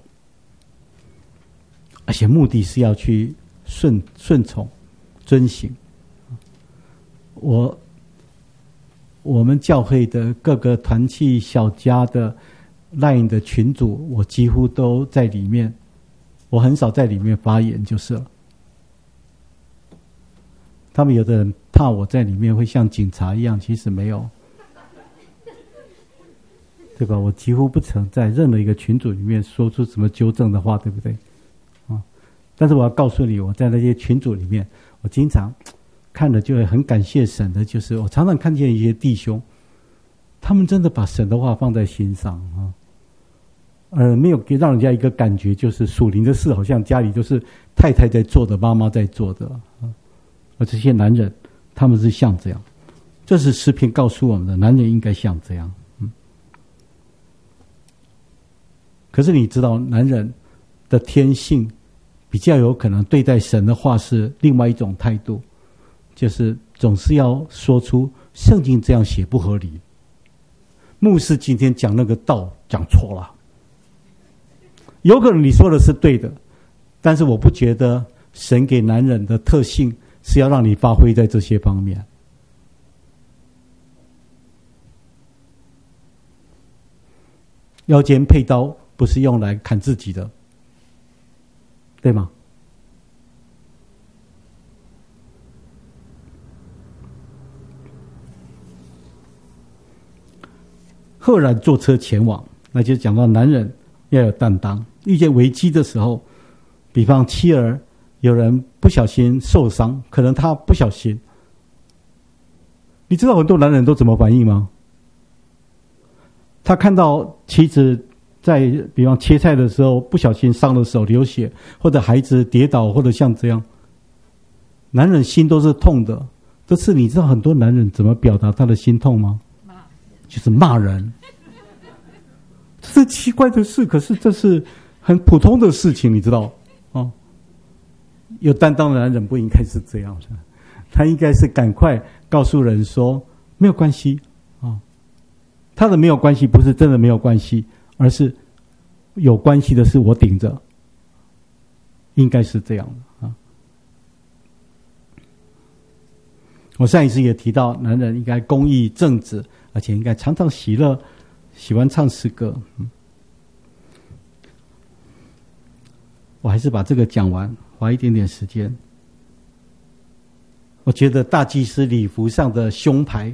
而且目的是要去顺从、遵行。我们教会的各个团契小家的 LINE 的群组，我几乎都在里面，我很少在里面发言就是了。他们有的人怕我在里面会像警察一样，其实没有，对吧？我几乎不曾在任何一个群组里面说出什么纠正的话，对不对？但是我要告诉你，我在那些群组里面，我经常看了就会很感谢神的，就是我常常看见一些弟兄，他们真的把神的话放在心上啊，没有给让人家一个感觉，就是属灵的事好像家里都是太太在做的，妈妈在做的而这些男人他们是像这样，这是诗篇告诉我们的，男人应该像这样。可是你知道，男人的天性比较有可能对待神的话是另外一种态度，就是总是要说出圣经这样写不合理，牧师今天讲那个道讲错了，有可能你说的是对的，但是我不觉得神给男人的特性是要让你发挥在这些方面。腰间佩刀不是用来砍自己的，对吗？赫然坐车前往，那就讲到男人要有担当。遇见危机的时候，比方妻儿有人不小心受伤，可能他不小心，你知道很多男人都怎么反应吗？他看到妻子在比方切菜的时候不小心伤了手流血，或者孩子跌倒，或者像这样，男人心都是痛的。这次你知道很多男人怎么表达他的心痛吗？就是骂人。这是奇怪的事，可是这是很普通的事情，你知道有担当的男人不应该是这样的，他应该是赶快告诉人说没有关系他的没有关系不是真的没有关系，而是有关系的是我顶着，应该是这样的我上一次也提到，男人应该公义正直，而且应该常常喜乐，喜欢唱诗歌。我还是把这个讲完，花一点点时间。我觉得大祭司礼服上的胸牌，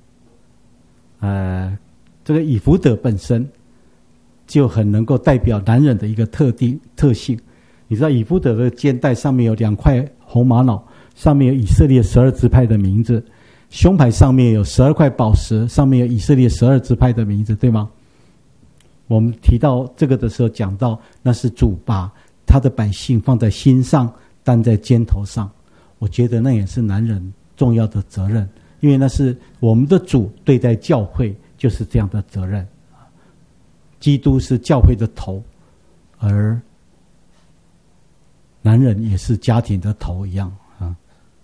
这个以弗得本身就很能够代表男人的一个特性。你知道以弗得的肩带上面有2块红玛瑙，上面有以色列12支派的名字，胸牌上面有12块宝石，上面有以色列12支派的名字，对吗？我们提到这个的时候讲到，那是主把他的百姓放在心上，担在肩头上。我觉得那也是男人重要的责任， 因为那是我们的主对待教会就是这样的责任。基督是教会的头，而男人也是家庭的头一样啊。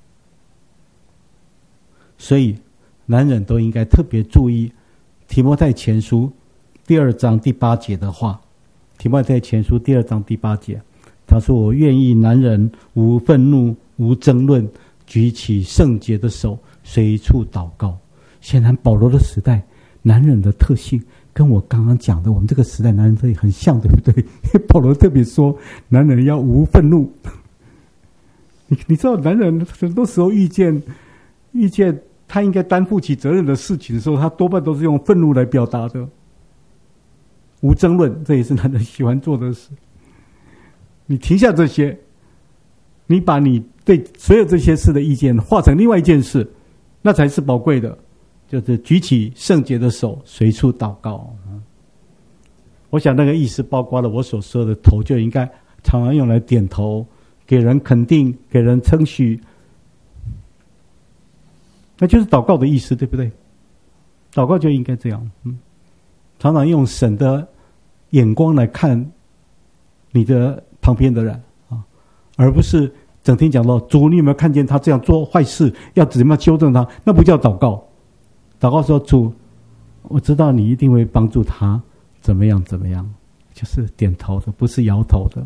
所以男人都应该特别注意提摩太前书第2章第8节的话。提摩太前书第2章第8节，他说：“我愿意男人无愤怒、无争论，举起圣洁的手，随处祷告。”显然保罗的时代男人的特性跟我刚刚讲的我们这个时代男人特性很像，对不对？保罗特别说男人要无愤怒。你知道男人很多时候遇见他应该担负起责任的事情的时候，他多半都是用愤怒来表达的。无争论，这也是男人喜欢做的事。你停下这些，你把你对所有这些事的意见化成另外一件事，那才是宝贵的，就是举起圣洁的手，随处祷告。我想那个意思包括了我所说的头就应该常常用来点头，给人肯定，给人称许，那就是祷告的意思，对不对？祷告就应该这样，常常用神的眼光来看你的旁边的人啊，而不是整天讲到主，你有没有看见他这样做坏事，要怎么样纠正他？那不叫祷告。祷告说主，我知道你一定会帮助他，怎么样怎么样，就是点头的，不是摇头的。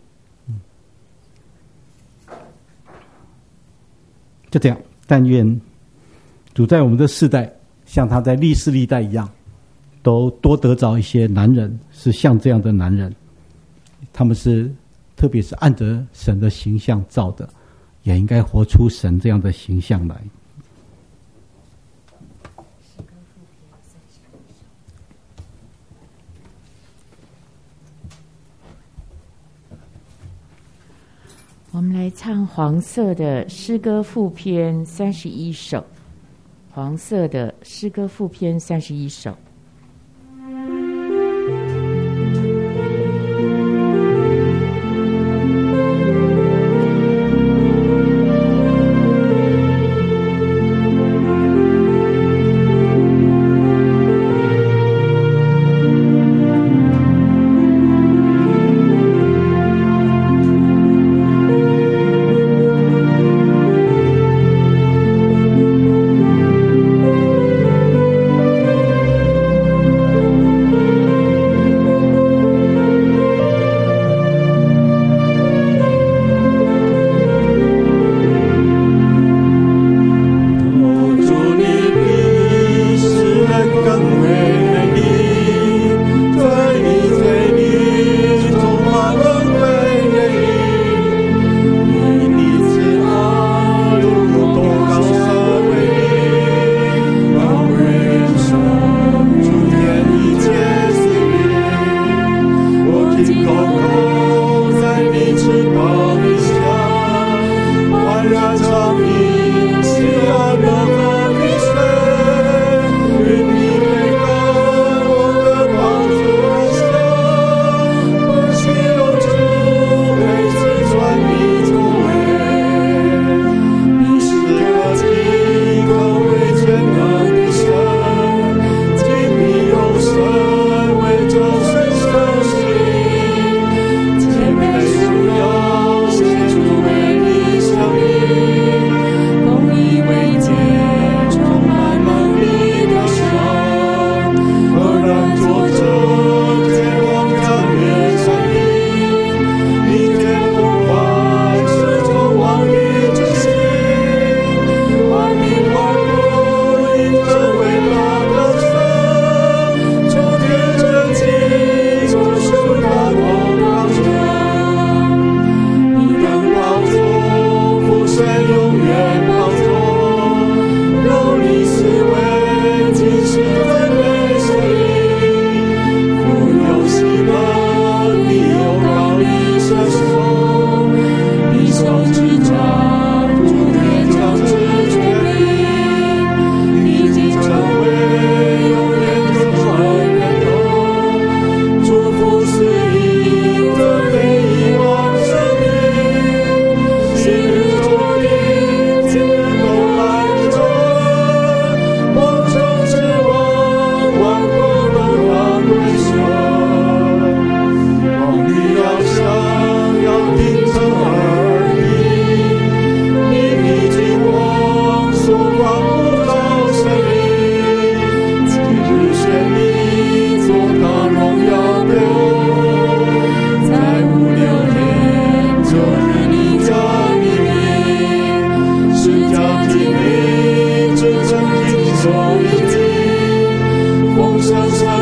就这样，但愿主在我们的世代，像他在历世历代一样，都多得着一些男人，是像这样的男人，他们是特别是按着神的形象造的，也应该活出神这样的形象来。 我们来唱黄色的诗歌副篇31首，黄色的诗歌副篇31首。 声声